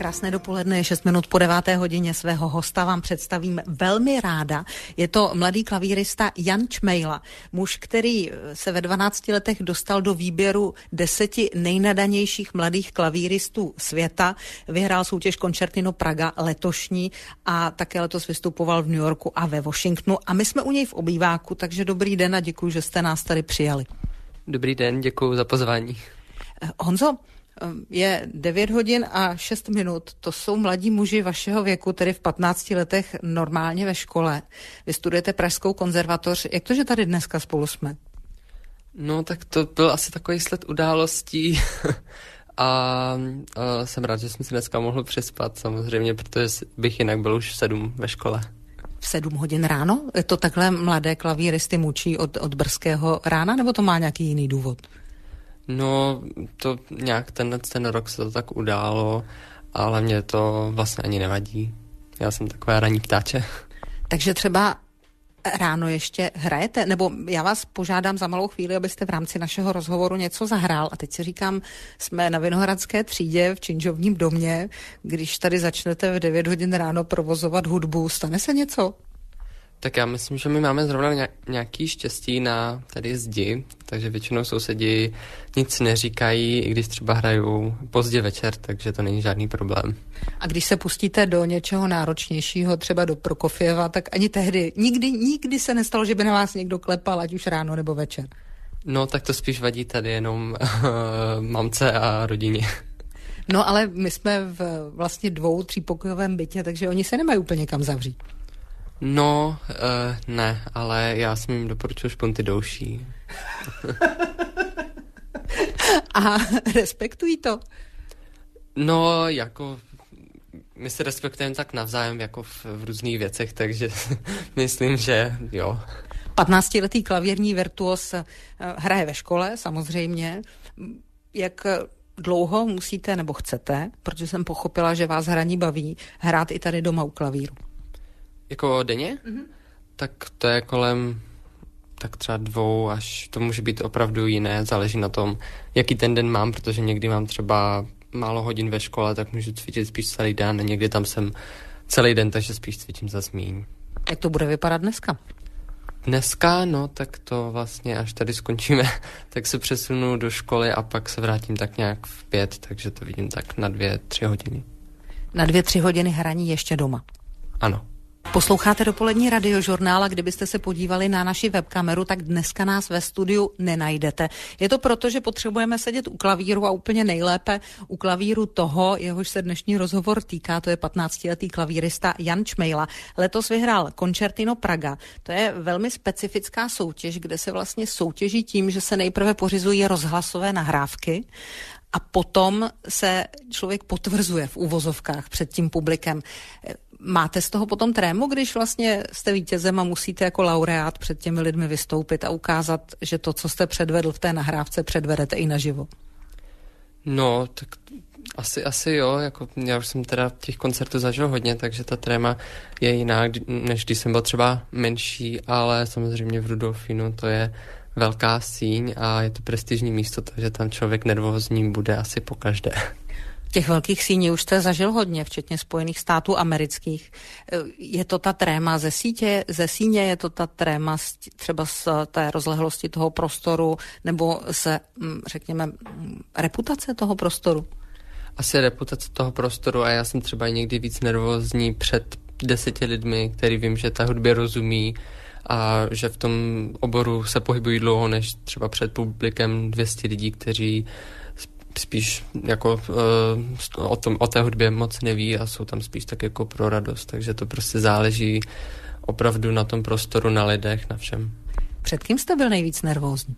Krásné dopoledne, je 6 minut po 9. hodině. Svého hosta vám představím velmi ráda. Je to mladý klavírista Jan Čmejla, muž, který se ve 12 letech dostal do výběru 10 nejnadanějších mladých klavíristů světa. Vyhrál soutěž Concertino Praga letošní a také letos vystupoval v New Yorku a ve Washingtonu. A my jsme u něj v obýváku, takže dobrý den a děkuji, že jste nás tady přijali. Dobrý den, děkuji za pozvání. Honzo, je 9 hodin a 6 minut. To jsou mladí muži vašeho věku, tedy v 15 letech normálně ve škole. Vy studujete Pražskou konzervatoř. Jak to, že tady dneska spolu jsme? No, tak to byl asi takový sled událostí a jsem rád, že jsem si dneska mohl přespat samozřejmě, protože bych jinak byl už v 7 ve škole. V 7 hodin ráno? To takhle mladé klavíristy mučí od brzkého rána, nebo to má nějaký jiný důvod? No, to nějak ten rok se to tak událo, ale mě to vlastně ani nevadí. Já jsem takové ranní ptáče. Takže třeba ráno ještě hrajete? Nebo já vás požádám za malou chvíli, abyste v rámci našeho rozhovoru něco zahrál. A teď si říkám, jsme na Vinohradské třídě v činžovním domě. Když tady začnete v 9 hodin ráno provozovat hudbu, stane se něco? Tak já myslím, že my máme zrovna nějaký štěstí na tady zdi, takže většinou sousedi nic neříkají, i když třeba hrajou pozdě večer, takže to není žádný problém. A když se pustíte do něčeho náročnějšího, třeba do Prokofjeva, tak ani tehdy, nikdy se nestalo, že by na vás někdo klepal, ať už ráno nebo večer? No, tak to spíš vadí tady jenom mamce a rodině. No, ale my jsme v vlastně 2-3pokojovém bytě, takže oni se nemají úplně kam zavřít. No, ne, ale já jsem jim doporučil špunty douší. A respektují to? No, jako my se respektujeme tak navzájem jako v různých věcech, takže myslím, že jo. 15letý klavírní virtuos hraje ve škole, samozřejmě. Jak dlouho musíte nebo chcete, protože jsem pochopila, že vás hraní baví, hrát i tady doma u klavíru? Jako denně? Mm-hmm. Tak to je kolem tak třeba 2 až, to může být opravdu jiné, záleží na tom, jaký ten den mám, protože někdy mám třeba málo hodin ve škole, tak můžu cvičit spíš celý den a někdy tam jsem celý den, takže spíš cvičím za míň. Jak to bude vypadat dneska? Dneska, no tak to vlastně až tady skončíme, tak se přesunu do školy a pak se vrátím tak nějak v 5, takže to vidím tak na 2-3 hodiny. Na 2-3 hodiny hraní ještě doma? Ano. Posloucháte dopolední radiožurnál a kdybyste se podívali na naši webkameru, tak dneska nás ve studiu nenajdete. Je to proto, že potřebujeme sedět u klavíru a úplně nejlépe u klavíru toho, jehož se dnešní rozhovor týká, to je 15letý klavírista Jan Čmejla. Letos vyhrál Concertino Praga. To je velmi specifická soutěž, kde se vlastně soutěží tím, že se nejprve pořizují rozhlasové nahrávky a potom se člověk potvrzuje v uvozovkách před tím publikem. Máte z toho potom trému, když vlastně jste vítězem a musíte jako laureát před těmi lidmi vystoupit a ukázat, že to, co jste předvedl v té nahrávce, předvedete i naživo? No, tak asi jo, jako já už jsem teda těch koncertů zažil hodně, takže ta tréma je jiná, než když jsem byl třeba menší, ale samozřejmě v Rudolfínu to je velká síň a je to prestižní místo, takže tam člověk nervózní bude asi pokaždé. Těch velkých síní už jste zažil hodně, včetně Spojených států amerických. Je to ta tréma ze síně, je to ta tréma třeba z té rozlehlosti toho prostoru, nebo se, řekněme, reputace toho prostoru? Asi reputace toho prostoru a já jsem třeba někdy víc nervózní před 10 lidmi, který vím, že ta hudbě rozumí a že v tom oboru se pohybují dlouho, než třeba před publikem 200 lidí, kteří spíš jako o té hudbě moc neví a jsou tam spíš tak jako pro radost, takže to prostě záleží opravdu na tom prostoru, na lidech, na všem. Před kým jste byl nejvíc nervózní?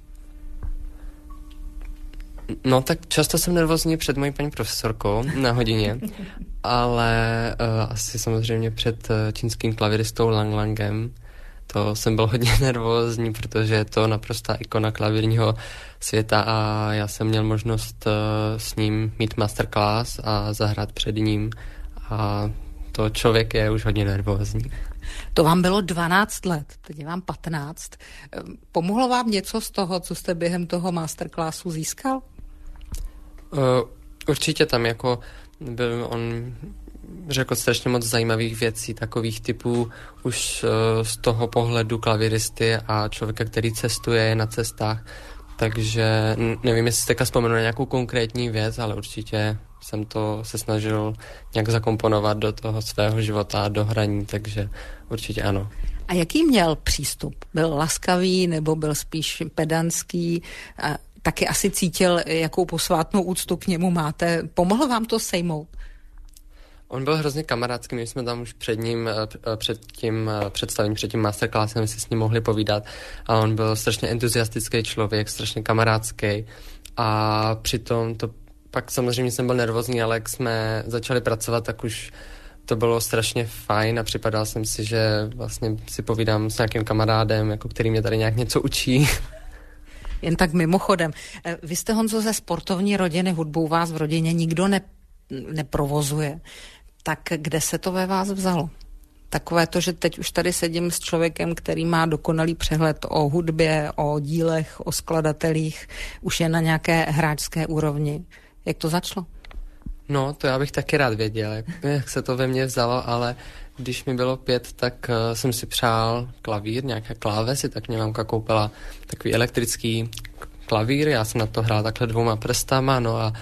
No tak často jsem nervózní před mojí paní profesorkou na hodině, ale asi samozřejmě před čínským klaviristou Lang Langem. To jsem byl hodně nervózní, protože je to naprostá ikona klavírního světa a já jsem měl možnost s ním mít masterclass a zahrát před ním a to člověk je už hodně nervózní. To vám bylo 12 let, teď je vám 15. Pomohlo vám něco z toho, co jste během toho masterclassu získal? Určitě tam jako On řekl strašně moc zajímavých věcí, takových typů už z toho pohledu klavíristy a člověka, který cestuje na cestách. Takže nevím, jestli si teďka vzpomenu na nějakou konkrétní věc, ale určitě jsem to se snažil nějak zakomponovat do toho svého života, do hraní, takže určitě ano. A jaký měl přístup? Byl laskavý nebo byl spíš pedantský? Taky asi cítil, jakou posvátnou úctu k němu máte. Pomohl vám to sejmout? On byl hrozně kamarádský, my jsme tam už před tím představením, před tím masterclassem si s ním mohli povídat a on byl strašně entuziastický člověk, strašně kamarádský a přitom to pak samozřejmě jsem byl nervózní, ale jak jsme začali pracovat, tak už to bylo strašně fajn a připadal jsem si, že vlastně si povídám s nějakým kamarádem, jako který mě tady nějak něco učí. Jen tak mimochodem, vy jste, Honzo, ze sportovní rodiny, hudbu vás v rodině nikdo neprovozuje. Tak kde se to ve vás vzalo? Takové to, že teď už tady sedím s člověkem, který má dokonalý přehled o hudbě, o dílech, o skladatelích, už je na nějaké hráčské úrovni. Jak to začalo? No, to já bych taky rád věděl, jak se to ve mně vzalo, ale když mi bylo 5, tak jsem si přál klavír, nějaké klávesy, tak mě mamka koupila takový elektrický klavír, já jsem na to hrál takhle 2 prstama, no a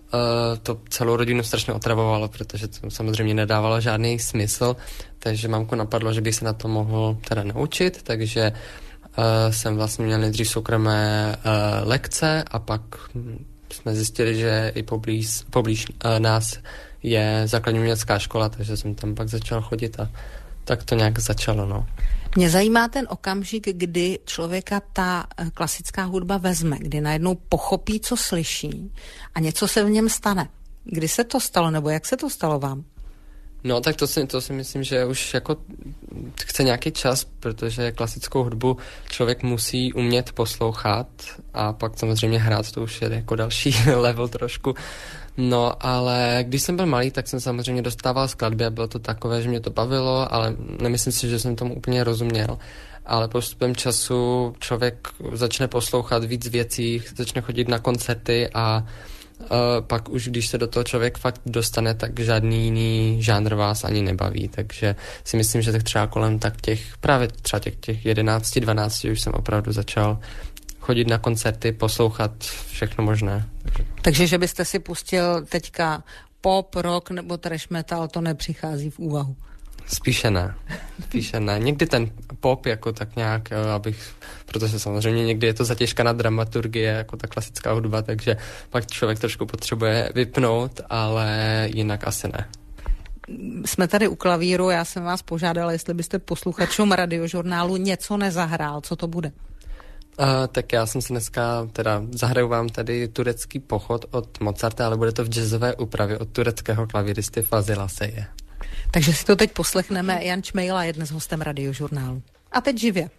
to celou rodinu strašně otravovalo, protože to samozřejmě nedávalo žádný smysl, takže mamku napadlo, že bych se na to mohl teda naučit, takže jsem vlastně měl nejdřív soukromé lekce a pak jsme zjistili, že i poblíž nás je základní umělecká škola, takže jsem tam pak začal chodit a tak to nějak začalo, no. Mě zajímá ten okamžik, kdy člověka ta klasická hudba vezme, kdy najednou pochopí, co slyší a něco se v něm stane. Kdy se to stalo, nebo jak se to stalo vám? No, tak to si myslím, že už jako chce nějaký čas, protože klasickou hudbu člověk musí umět poslouchat a pak samozřejmě hrát, to už je jako další level trošku. No, ale když jsem byl malý, tak jsem samozřejmě dostával skladby a bylo to takové, že mě to bavilo, ale nemyslím si, že jsem tomu úplně rozuměl. Ale postupem času člověk začne poslouchat víc věcí, začne chodit na koncerty a pak už, když se do toho člověk fakt dostane, tak žádný jiný žánr vás ani nebaví, takže si myslím, že tak třeba kolem těch 11, 12 už jsem opravdu začal chodit na koncerty, poslouchat všechno možné. Takže že byste si pustil teďka pop, rock nebo trash metal, to nepřichází v úvahu? Spíše ne. Někdy ten pop jako tak nějak, protože samozřejmě někdy je to zatěžkaná dramaturgie, jako ta klasická hudba, takže pak člověk trošku potřebuje vypnout, ale jinak asi ne. Jsme tady u klavíru, já jsem vás požádala, jestli byste posluchačům Radiožurnálu něco nezahrál, co to bude? Tak já jsem si dneska, zahraju vám tady turecký pochod od Mozarta, ale bude to v jazzové úpravě od tureckého klavíristy Fazila Seje. Takže si to teď poslechneme. Jan Čmejla je dnes hostem Radiožurnálu. A teď živě.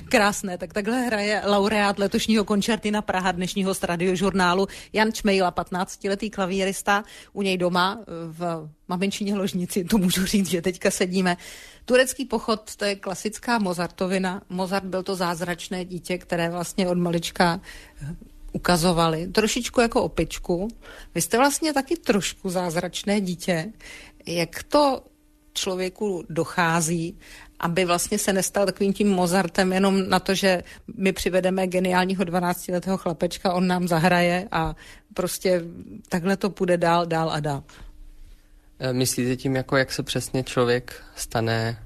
Krásné, tak takhle hraje laureát letošního Koncertina Praha dnešního z Radiožurnálu Jan Čmejla, 15letý klavírista, u něj doma v maminčině ložnici, to můžu říct, že teďka sedíme. Turecký pochod, to je klasická Mozartovina. Mozart byl to zázračné dítě, které vlastně od malička ukazovali. Trošičku jako opičku. Vy jste vlastně taky trošku zázračné dítě. Jak to člověku dochází, aby vlastně se nestal takovým tím Mozartem jenom na to, že my přivedeme geniálního 12letého chlapečka, on nám zahraje a prostě takhle to půjde dál a dál. Myslíte tím, jako jak se přesně člověk stane?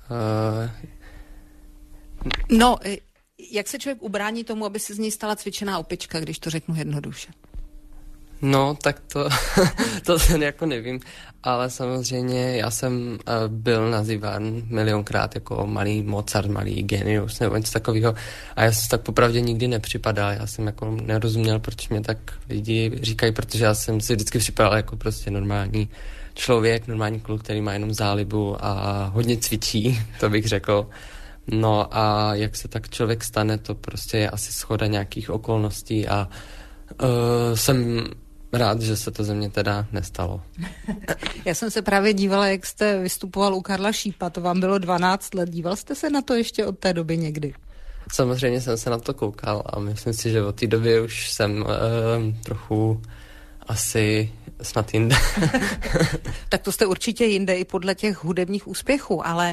No, jak se člověk ubrání tomu, aby se z něj stala cvičená opička, když to řeknu jednoduše? No, tak to jako nevím, ale samozřejmě já jsem byl nazýván milionkrát jako malý Mozart, malý genius nebo něco takového a já jsem tak popravdě nikdy nepřipadal, já jsem jako nerozuměl, proč mě tak lidi říkají, protože já jsem si vždycky připadal jako prostě normální člověk, normální kluk, který má jenom zálibu a hodně cvičí, to bych řekl. No a jak se tak člověk stane, to prostě je asi shoda nějakých okolností a jsem rád, že se to ze mě teda nestalo. Já jsem se právě dívala, jak jste vystupoval u Karla Šípa, to vám bylo 12 let. Díval jste se na to ještě od té doby někdy? Samozřejmě jsem se na to koukal a myslím si, že od té doby už jsem trochu asi snad jinde. Tak to jste určitě jinde i podle těch hudebních úspěchů, ale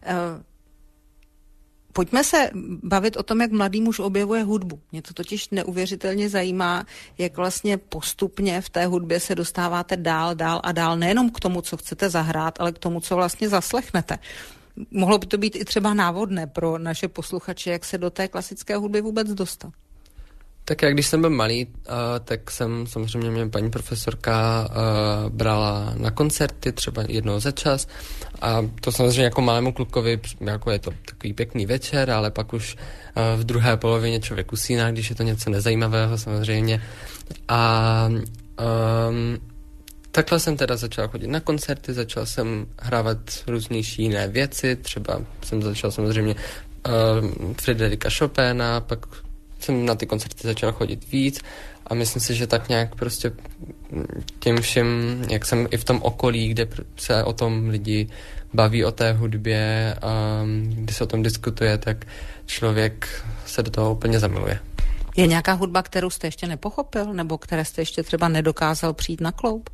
pojďme se bavit o tom, jak mladý muž objevuje hudbu. Mě to totiž neuvěřitelně zajímá, jak vlastně postupně v té hudbě se dostáváte dál a dál, nejenom k tomu, co chcete zahrát, ale k tomu, co vlastně zaslechnete. Mohlo by to být i třeba návodné pro naše posluchače, jak se do té klasické hudby vůbec dostat. Tak já, když jsem byl malý, tak jsem samozřejmě mě paní profesorka brala na koncerty, třeba jednou za čas a to samozřejmě jako malému klukovi, jako je to takový pěkný večer, ale pak už v druhé polovině člověk usíná, když je to něco nezajímavého samozřejmě a takhle jsem teda začal chodit na koncerty, začal jsem hrávat různější jiné věci, třeba jsem začal samozřejmě Friderika Chopina, pak jsem na ty koncerty začal chodit víc a myslím si, že tak nějak prostě tím všem, jak jsem i v tom okolí, kde se o tom lidi baví o té hudbě, kdy se o tom diskutuje, tak člověk se do toho úplně zamiluje. Je nějaká hudba, kterou jste ještě nepochopil, nebo které jste ještě třeba nedokázal přijít na kloub?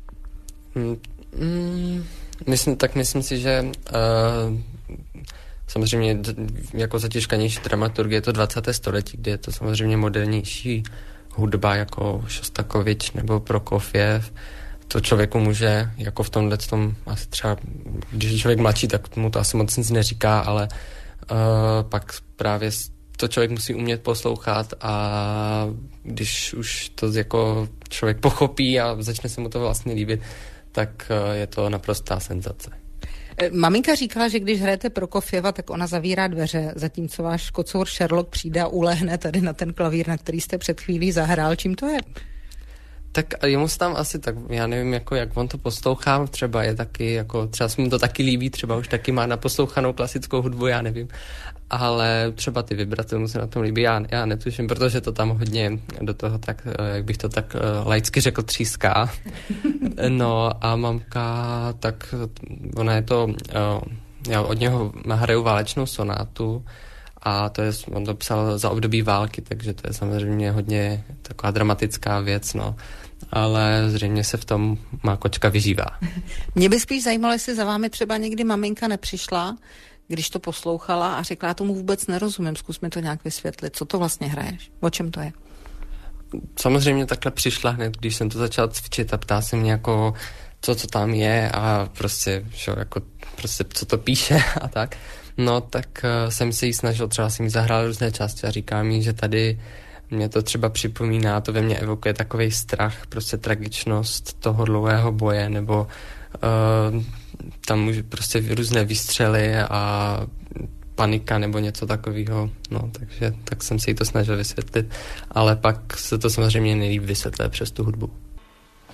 Myslím si, že samozřejmě jako zatěžkanější dramaturgie je to 20. století, kde je to samozřejmě modernější hudba jako Šostakovič nebo Prokofjev. To člověku může, jako v tomhle tom, asi třeba, když je člověk mladší, tak mu to asi moc nic neříká, ale pak právě to člověk musí umět poslouchat a když už to jako člověk pochopí a začne se mu to vlastně líbit, tak je to naprostá senzace. Maminka říkala, že když hrajete Prokofjeva, tak ona zavírá dveře, zatímco váš kocour Sherlock přijde a ulehne tady na ten klavír, na který jste před chvílí zahrál. Čím to je? Tak jemu se tam asi tak, já nevím, jako jak on to poslouchá, třeba je taky, jako třeba se mu to taky líbí, třeba už taky má naposlouchanou klasickou hudbu, já nevím, ale třeba ty vibrace mu se na tom líbí, já netuším, protože to tam hodně do toho tak, jak bych to tak laicky řekl, tříská. No a mamka, tak ona je to, já od něho hraju válečnou sonátu, a to je, on to psal za období války, takže to je samozřejmě hodně taková dramatická věc, no. Ale zřejmě se v tom má kočka vyžívá. Mě by spíš zajímalo, jestli za vámi třeba někdy maminka nepřišla, když to poslouchala a řekla, já tomu vůbec nerozumím, zkus mi to nějak vysvětlit, co to vlastně hraješ, o čem to je? Samozřejmě takhle přišla hned, když jsem to začal cvičit a ptá se mě jako, co tam je a prostě, že, jako, prostě co to píše a tak. No, tak jsem se jí snažil, třeba si mi zahrál různé části a říká mi, že tady mě to třeba připomíná, to ve mně evokuje takovej strach, prostě tragičnost toho dlouhého boje, nebo tam může prostě různé výstřely a panika nebo něco takového, no, takže tak jsem si jí to snažil vysvětlit, ale pak se to samozřejmě nejlíp vysvětluje přes tu hudbu.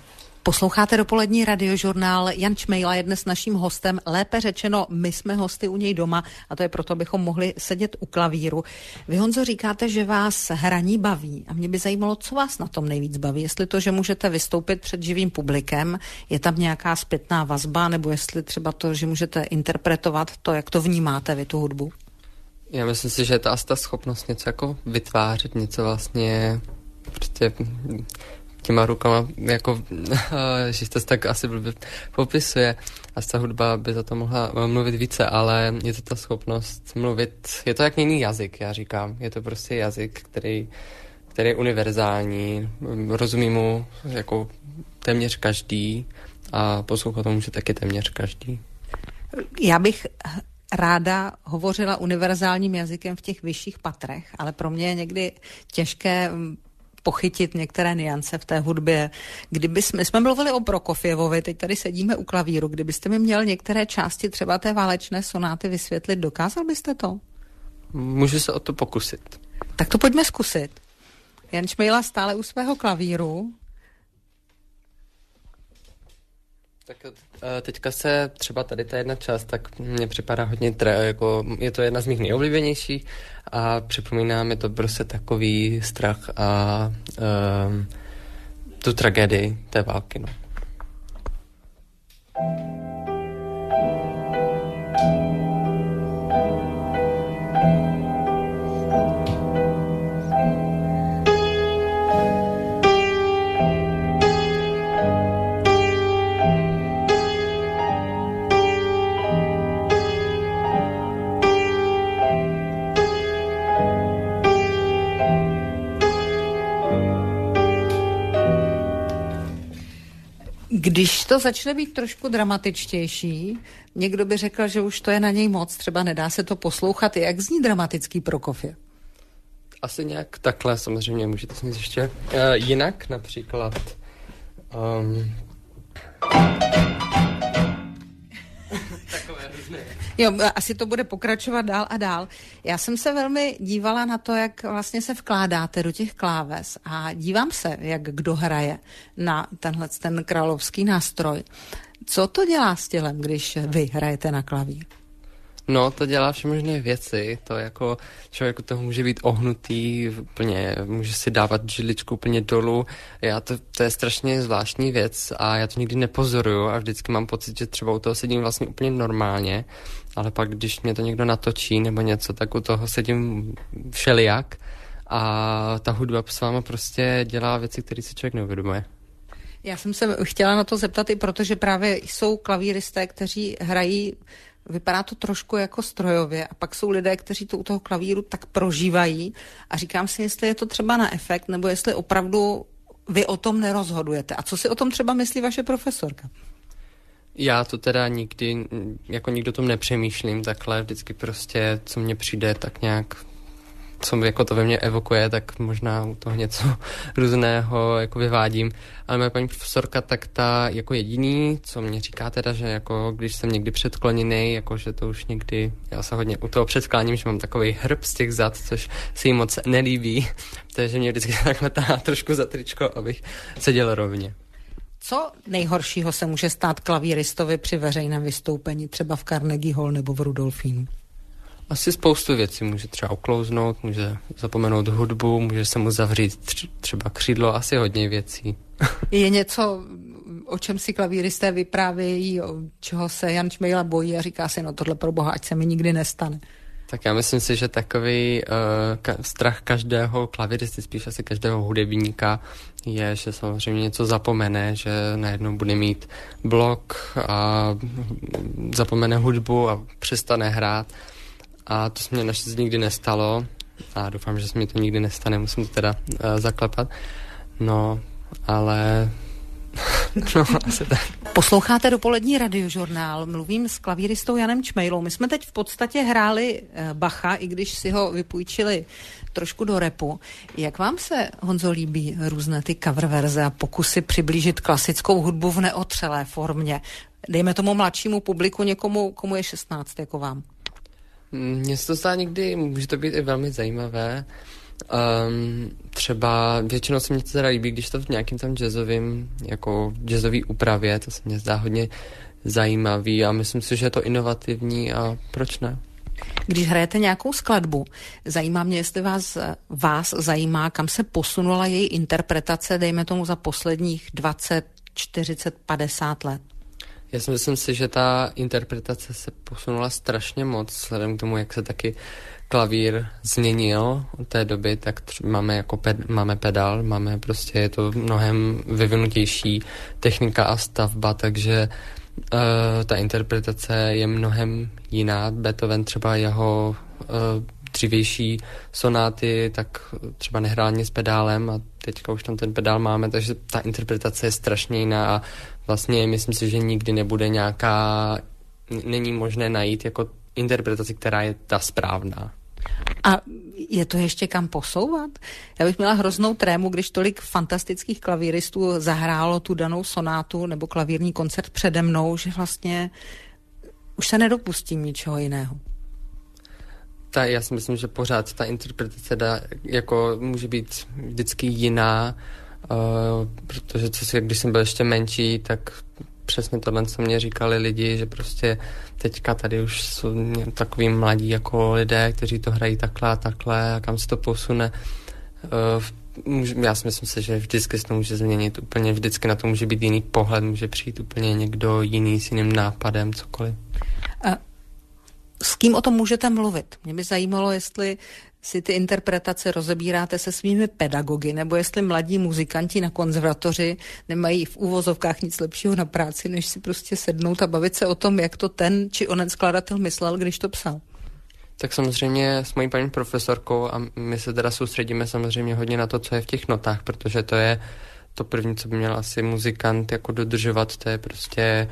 Posloucháte dopolední radiožurnál. Jan Čmejla je dnes naším hostem. Lépe řečeno, my jsme hosty u něj doma a to je proto, abychom mohli sedět u klavíru. Vy, Honzo, říkáte, že vás hraní baví a mě by zajímalo, co vás na tom nejvíc baví. Jestli to, že můžete vystoupit před živým publikem, je tam nějaká zpětná vazba, nebo jestli třeba to, že můžete interpretovat to, jak to vnímáte vy tu hudbu. Já myslím si, že je to asi ta schopnost něco jako vytvářet, něco vlastně prostě těma rukama, jako, že to tak asi blbě popisuje. A ta hudba by za to mohla mluvit více, ale je to ta schopnost mluvit, je to jak jiný jazyk, já říkám. Je to prostě jazyk, který je univerzální, rozumí mu jako téměř každý a poslouchat to může taky téměř každý. Já bych ráda hovořila univerzálním jazykem v těch vyšších patrech, ale pro mě je někdy těžké pochytit některé niance v té hudbě. My jsme mluvili o Prokofjevovi, teď tady sedíme u klavíru. Kdybyste mi měl některé části třeba té válečné sonáty vysvětlit, dokázal byste to? Můžu se o to pokusit. Tak to pojďme zkusit. Jan Čmejla stále u svého klavíru. Tak teďka se třeba tady ta jedna část, tak mně připadá hodně, jako je to jedna z mých nejoblíbenějších a připomíná mi to prostě takový strach a tu tragédii té války, no. Když to začne být trošku dramatičtější, někdo by řekl, že už to je na něj moc, třeba nedá se to poslouchat. Jak zní dramatický Prokofjev? Asi nějak takhle, samozřejmě můžete snít ještě jinak, například. Jo, asi to bude pokračovat dál a dál. Já jsem se velmi dívala na to, jak vlastně se vkládáte do těch kláves a dívám se, jak kdo hraje na ten královský nástroj. Co to dělá s tělem, když vy hrajete na klavír? No, to dělá všemožné věci, to jako člověk toho může být ohnutý, úplně, může si dávat židličku úplně dolů, to je strašně zvláštní věc a já to nikdy nepozoruju a vždycky mám pocit, že třeba u toho sedím vlastně úplně normálně, ale pak když mě to někdo natočí nebo něco, tak u toho sedím všelijak a ta hudba s váma prostě dělá věci, které si člověk neuvědomuje. Já jsem se chtěla na to zeptat i protože právě jsou klavíristé, kteří hrají. Vypadá to trošku jako strojově a pak jsou lidé, kteří to u toho klavíru tak prožívají a říkám si, jestli je to třeba na efekt, nebo jestli opravdu vy o tom nerozhodujete. A co si o tom třeba myslí vaše profesorka? Já to teda nikdy, jako nikdo tom nepřemýšlím takhle, vždycky prostě, co mně přijde, tak nějak, co jako to ve mně evokuje, tak možná u toho něco různého jako vyvádím. Ale moje paní profesorka, tak ta jako jediný, co mě říká teda, že jako když jsem někdy předkloněný, jako že to už někdy, já se hodně u toho předkláním, že mám takovej hrb z těch zad, což si jí moc nelíbí, takže mě vždycky takhle tahá trošku za tričko, abych seděl rovně. Co nejhoršího se může stát klavíristovi při veřejném vystoupení, třeba v Carnegie Hall nebo v Rudolfínu? Asi spoustu věcí, může třeba uklouznout, může zapomenout hudbu, může se mu zavřít třeba křídlo, asi hodně věcí. Je něco, o čem si klavíristé vyprávějí, o čeho se Jan Čmejla bojí a říká si, no tohle pro boha, ať se mi nikdy nestane. Tak já myslím si, že takový strach každého klavíristy, spíš asi každého hudebníka, je, že samozřejmě něco zapomene, že najednou bude mít blok a zapomene hudbu a přestane hrát. A to se mě naštěstí nikdy nestalo a doufám, že se mi to nikdy nestane, musím to teda zaklepat. No, ale no, asi tak. Posloucháte dopolední radiožurnál, mluvím s klavíristou Janem Čmejlou. My jsme teď v podstatě hráli Bacha, i když si ho vypůjčili trošku do rapu. Jak vám se, Honzo, líbí různé ty cover verze a pokusy přiblížit klasickou hudbu v neotřelé formě? Dejme tomu mladšímu publiku, někomu, komu je 16, jako vám. Mně se to zdá někdy, může to být i velmi zajímavé, Třeba většinou se mě to teda líbí, když to v nějakým tam jazzovým, jako jazzový úpravě, to se mně zdá hodně zajímavý a myslím si, že je to inovativní a proč ne? Když hrajete nějakou skladbu, zajímá mě, jestli vás zajímá, kam se posunula její interpretace, dejme tomu za posledních 20, 40, 50 let. Já si myslím si, že ta interpretace se posunula strašně moc, vzhledem k tomu, jak se taky klavír změnil od té doby, tak máme jako máme pedál, máme prostě, je to mnohem vyvinutější technika a stavba, takže ta interpretace je mnohem jiná. Beethoven třeba jeho dřívější sonáty, tak třeba nehrál ani s pedálem a teďka už tam ten pedál máme, takže ta interpretace je strašně jiná a vlastně myslím si, že nikdy nebude není možné najít jako interpretaci, která je ta správná. A je to ještě kam posouvat? Já bych měla hroznou trému, když tolik fantastických klavíristů zahrálo tu danou sonátu nebo klavírní koncert přede mnou, že vlastně už se nedopustím ničeho jiného. Já si myslím, že pořád ta interpretace jako může být vždycky jiná, protože když jsem byl ještě menší, tak přesně tohle, co mě říkali lidi, že prostě teďka tady už jsou takový mladí jako lidé, kteří to hrají takhle a takhle a kam se to posune. Já si myslím, že vždycky se to může změnit úplně, vždycky na to může být jiný pohled, může přijít úplně někdo jiný s jiným nápadem, cokoliv. S kým o tom můžete mluvit? Mě by zajímalo, jestli si ty interpretace rozebíráte se svými pedagogy, nebo jestli mladí muzikanti na konzervatoři nemají v úvozovkách nic lepšího na práci, než si prostě sednout a bavit se o tom, jak to ten či onen skladatel myslel, když to psal. Tak samozřejmě s mojí paní profesorkou a my se teda soustředíme samozřejmě hodně na to, co je v těch notách, protože to je to první, co by měl asi muzikant jako dodržovat, to je prostě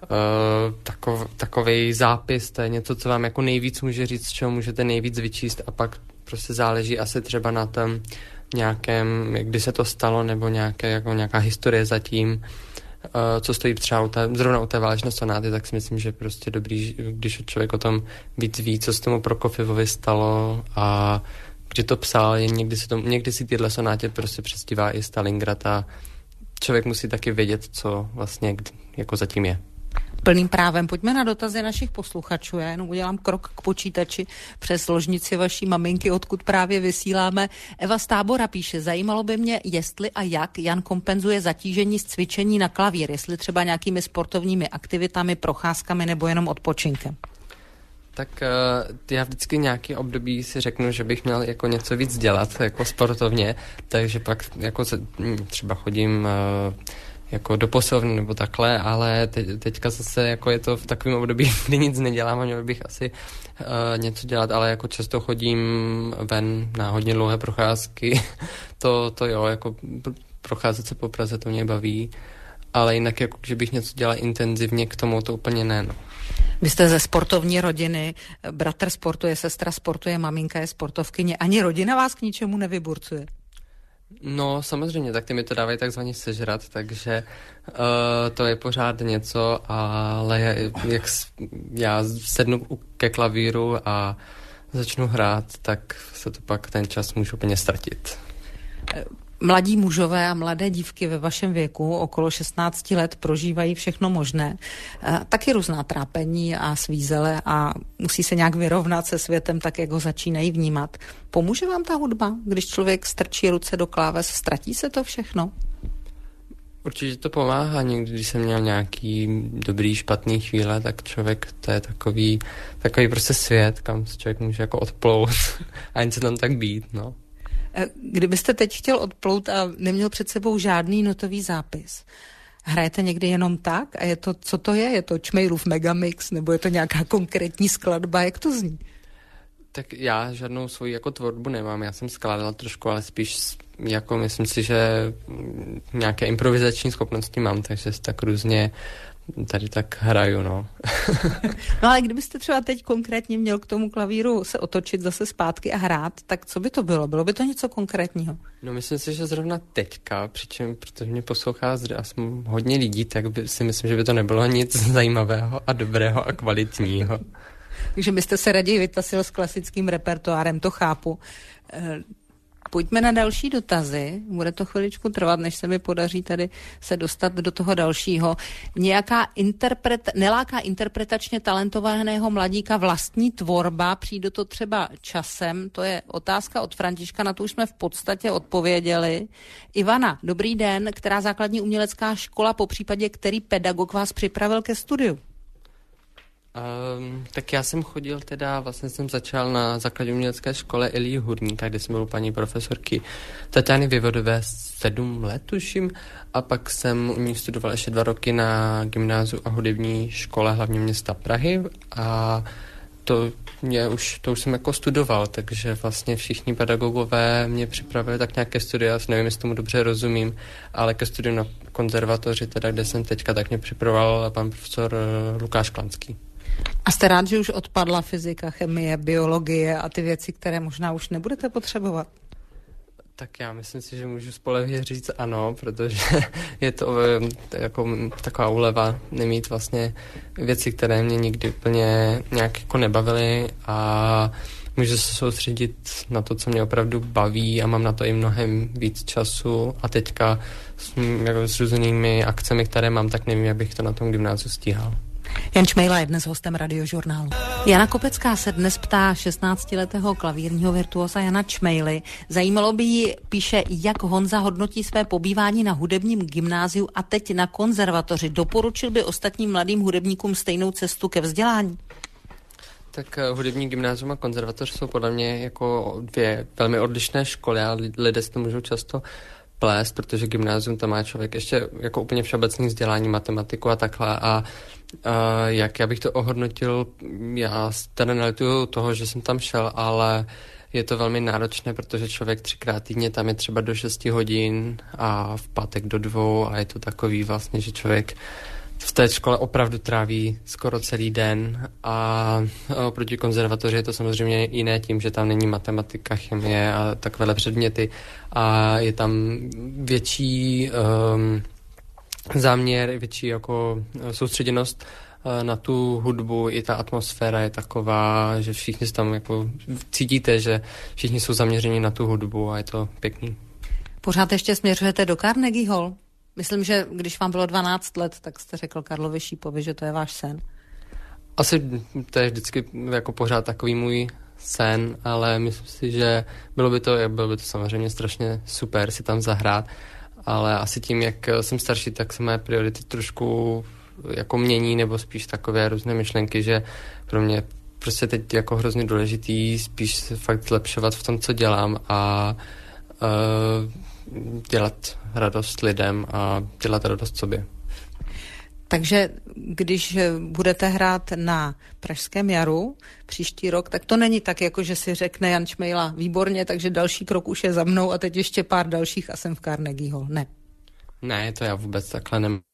takovej zápis, to je něco, co vám jako nejvíc může říct, z čeho můžete nejvíc vyčíst a pak prostě záleží asi třeba na tom nějakém, kdy se to stalo, nebo nějaká historie zatím, co stojí třeba zrovna u té vážné sonáty, tak si myslím, že prostě dobrý, když člověk o tom víc ví, co se tomu Prokofjevovi stalo a kdy to psal, někdy si tyhle sonátě prostě přezdívá i Stalingrad a člověk musí taky vědět, co vlastně jako zatím je. Plným právem. Pojďme na dotazy našich posluchačů. Já jenom udělám krok k počítači přes ložnici vaší maminky, odkud právě vysíláme. Eva z Tábora píše, zajímalo by mě, jestli a jak Jan kompenzuje zatížení z cvičení na klavír, jestli třeba nějakými sportovními aktivitami, procházkami nebo jenom odpočinkem. Tak já vždycky nějaký období si řeknu, že bych měl jako něco víc dělat, jako sportovně, takže pak jako třeba chodím jako do posilovny nebo takhle, ale teďka zase jako je to v takovém období, kdy nic nedělám a měl bych asi něco dělat, ale jako často chodím ven na hodně dlouhé procházky, to jo, jako procházet se po Praze, to mě baví, ale jinak jako, že bych něco dělal intenzivně, k tomu to úplně ne, no. Vy jste ze sportovní rodiny, bratr sportuje, sestra sportuje, maminka je sportovkyně, ani rodina vás k ničemu nevyburcuje? No samozřejmě, tak ty mi to dávají takzvaně sežrat, takže to je pořád něco, ale jak já sednu ke klavíru a začnu hrát, tak se to pak ten čas můžu úplně ztratit. Mladí mužové a mladé dívky ve vašem věku, okolo 16 let, prožívají všechno možné. Taky různá trápení a svízele a musí se nějak vyrovnat se světem tak, jak ho začínají vnímat. Pomůže vám ta hudba, když člověk strčí ruce do kláves, ztratí se to všechno? Určitě to pomáhá. Někdy, když jsem měl nějaký dobrý, špatný chvíle, tak člověk, to je takový prostě svět, kam se člověk může jako odplout a jen se tam tak být, no. Kdybyste teď chtěl odplout a neměl před sebou žádný notový zápis, hrajete někdy jenom tak? A je to, co to je? Je to Čmejlův Megamix, nebo je to nějaká konkrétní skladba? Jak to zní? Tak já žádnou svoji jako tvorbu nemám. Já jsem skládal trošku, ale spíš jako myslím si, že nějaké improvizační schopnosti mám, takže tak různě tady tak hraju, no. No ale kdybyste třeba teď konkrétně měl k tomu klavíru se otočit zase zpátky a hrát, tak co by to bylo? Bylo by to něco konkrétního? No myslím si, že zrovna teďka, protože mě poslouchá hodně lidí, tak si myslím, že by to nebylo nic zajímavého a dobrého a kvalitního. Takže byste se raději vytasil s klasickým repertoárem, to chápu. Pojďme na další dotazy. Bude to chviličku trvat, než se mi podaří tady se dostat do toho dalšího. Neláká interpretačně talentovaného mladíka vlastní tvorba? Přijde to třeba časem? To je otázka od Františka, na to už jsme v podstatě odpověděli. Ivana, dobrý den. Která základní umělecká škola, popřípadě který pedagog vás připravil ke studiu? Tak já jsem chodil vlastně jsem začal na základní umělecké škole Ilji Hurníka, kde jsem byl u paní profesorky Tatiany Vyvodové 7 let, tuším, a pak jsem u ní studoval ještě 2 roky na gymnáziu a hudební škole hlavně města Prahy a to už jsem jako studoval, takže vlastně všichni pedagogové mě připravili tak nějaké studia, já nevím, jestli tomu dobře rozumím, ale ke studiu na konzervatoři, kde jsem teďka, tak mě připravoval pan profesor Lukáš Klanský. A jste rád, že už odpadla fyzika, chemie, biologie a ty věci, které možná už nebudete potřebovat? Tak já myslím si, že můžu spolehlivě říct ano, protože je to jako taková úleva nemít vlastně věci, které mě nikdy úplně nějak jako nebavily a můžu se soustředit na to, co mě opravdu baví a mám na to i mnohem víc času a teďka s různými akcemi, které mám, tak nevím, jak bych to na tom gymnáziu stíhal. Jan Čmejla je dnes hostem Radiožurnálu. Jana Kopecká se dnes ptá 16letého klavírního virtuóza Jana Čmejly. Zajímalo by ji, píše, jak Honza hodnotí své pobývání na hudebním gymnáziu a teď na konzervatoři. Doporučil by ostatním mladým hudebníkům stejnou cestu ke vzdělání? Tak hudební gymnázium a konzervatoř jsou podle mě jako 2 velmi odlišné školy a lidé si to můžou často plést, protože gymnázium tam má člověk ještě jako úplně všeobecné vzdělání, matematiku a takhle a jak já bych to ohodnotil, já teda nelituju toho, že jsem tam šel, ale je to velmi náročné, protože člověk 3krát týdně tam je třeba do 6 hodin a v pátek do 2 a je to takový vlastně, že člověk v té škole opravdu tráví skoro celý den a oproti konzervatoři je to samozřejmě jiné tím, že tam není matematika, chemie a takovéhle předměty a je tam větší záměr, větší jako soustředěnost na tu hudbu, i ta atmosféra je taková, že všichni tam jako cítíte, že všichni jsou zaměřeni na tu hudbu a je to pěkný. Pořád ještě směřujete do Carnegie Hall? Myslím, že když vám bylo 12 let, tak jste řekl Karlovi Šípovi, že to je váš sen. Asi to je vždycky jako pořád takový můj sen, ale myslím si, že bylo by to samozřejmě strašně super si tam zahrát, ale asi tím, jak jsem starší, tak se moje priority trošku jako mění, nebo spíš takové různé myšlenky, že pro mě prostě teď jako hrozně důležitý spíš se fakt zlepšovat v tom, co dělám a dělat radost lidem a dělat radost sobě. Takže když budete hrát na Pražském jaru příští rok, tak to není tak, jako že si řekne Jan Čmejla výborně, takže další krok už je za mnou a teď ještě pár dalších a jsem v Carnegie Hall. Ne. Ne, to já vůbec takhle nemám.